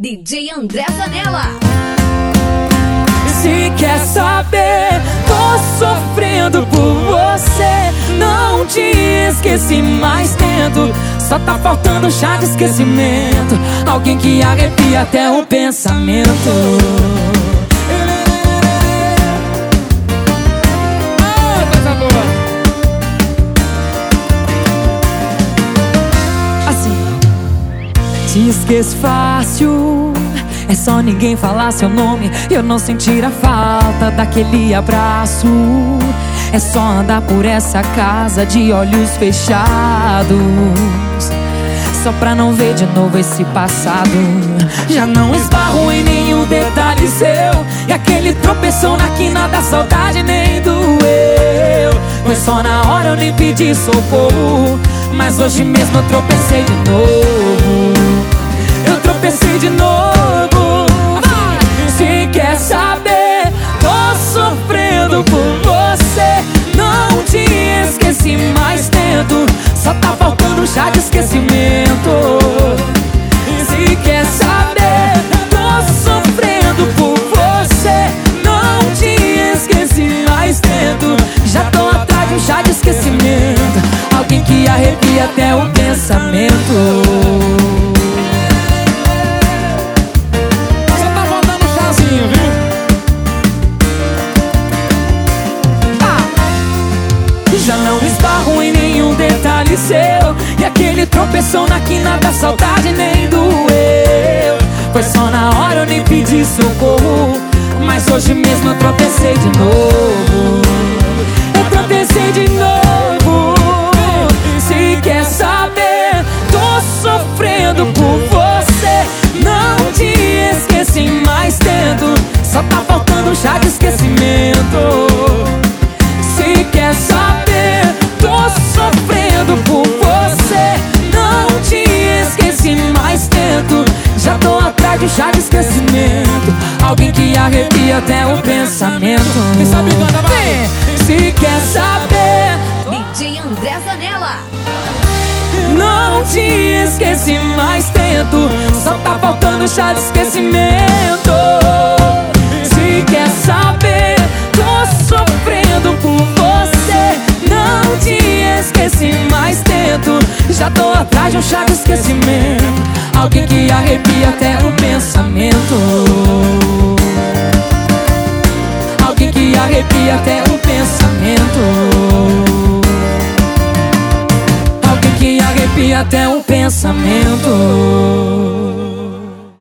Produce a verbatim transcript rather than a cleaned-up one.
D J André Zanella. Se quer saber, tô sofrendo por você. Não te esqueci, mas tento. Só tá faltando chá de esquecimento. Alguém que arrepia até o pensamento. Ah, coisa boa. Assim, te esqueço fácil. É só ninguém falar seu nome e eu não sentir a falta daquele abraço. É só andar por essa casa de olhos fechados, só pra não ver de novo esse passado. Já não esbarro em nenhum detalhe seu, e aquele tropeção na quina da saudade nem doeu. Foi só na hora, eu nem pedi socorro, mas hoje mesmo eu tropecei de novo. Eu tropecei de novo. Se quer saber, tô sofrendo por você. Não te esqueci, mas tento. Só tá faltando chá de esquecimento. Se quer saber, tô sofrendo por você. Não te esqueci, mas tento. Já tô atrás de um chá de esquecimento. Alguém que arrepia até o pensamento. Já não esbarro em nenhum detalhe seu, e aquele tropeção na quina da saudade nem doeu. Foi só na hora, eu nem pedi socorro, mas hoje mesmo eu tropecei de novo. Eu tropecei de novo. Se quer saber, tô sofrendo por você. Não te esqueci, mas tento. Só tá faltando um chá de esquecimento. Se quer saber, tô sofrendo por você. Não te esqueci, mas tento. Já tô atrás de chá de esquecimento. Alguém que arrepia até o pensamento. Quem sabe canta, vai. Se quer saber, D J André Zanella. não te esqueci, mas tento. Só tá faltando chá de esquecimento. Se quer saber, tô sofrendo por você. Não te esqueci, mas tento. Já tô atrás de um chá de esquecimento. Alguém que arrepia até o pensamento. Alguém que arrepia até o pensamento. Alguém que arrepia até o pensamento.